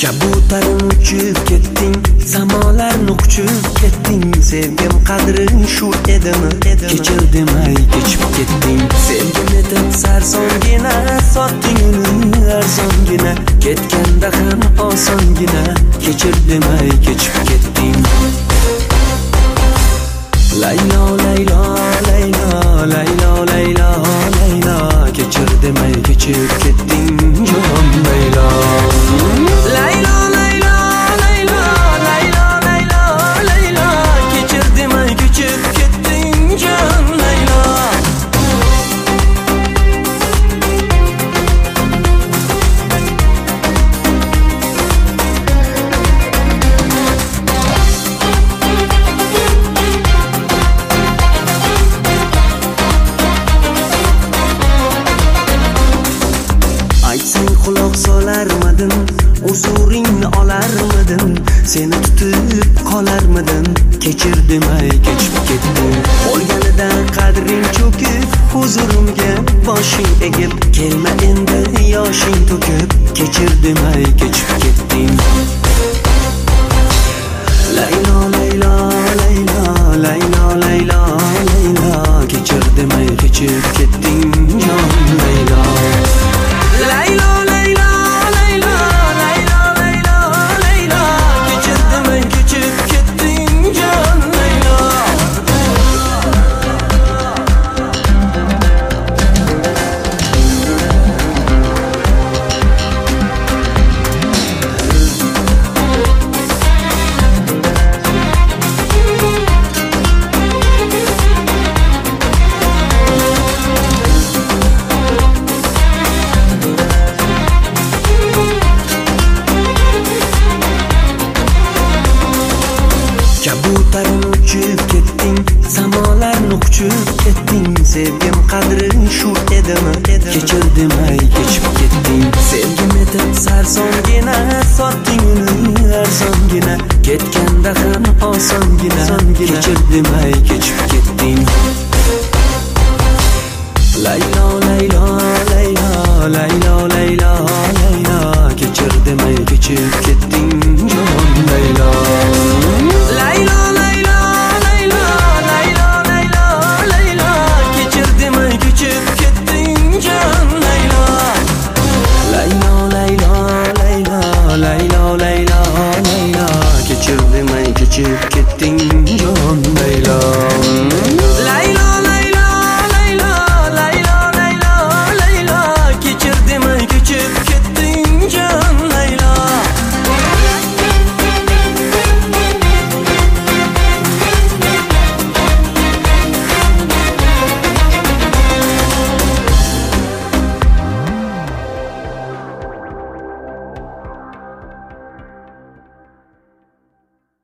Kabutarim uchib ketding, zamonlarni quchib ketding. Sevgim qadrin shu edimi? Kechir demay kechib ketding. Sevgim etib sarsongina, sotding uni arzongina. Ketganda ham osongina, kechir demay kechib ketding. Laylo laylo laylo laylo laylo laylo, kechir demay kechib ketding jon laylo. Laylo laylo laylo laylo laylo laylo, kechir demay kechib ketding jon laylo. Aytsang quloq solarmidim, huzuringni olarmidim, seni tutib qolarmidim, kechir demay kechib ketdim. Qolganida qadring cho'kib, huzurimga boshing egib, kelma endi yoshing to'kib, kechir demay kechib ketding. Laylo laylo laylo laylo laylo laylo, kechir demay kechib ketding jon laylo. Laylo laylo laylo laylo laylo laylo, kechir demay kechib ketding jon laylo. Kabutarim uchib ketding, zamonlarni quchib ketding. Sevgim qadrin shu edimi? Kechir demay kechib ketding. Sevgim etib sarsongina, sotding uni arzongina. Ketganda ham osongina, kechir demay kechib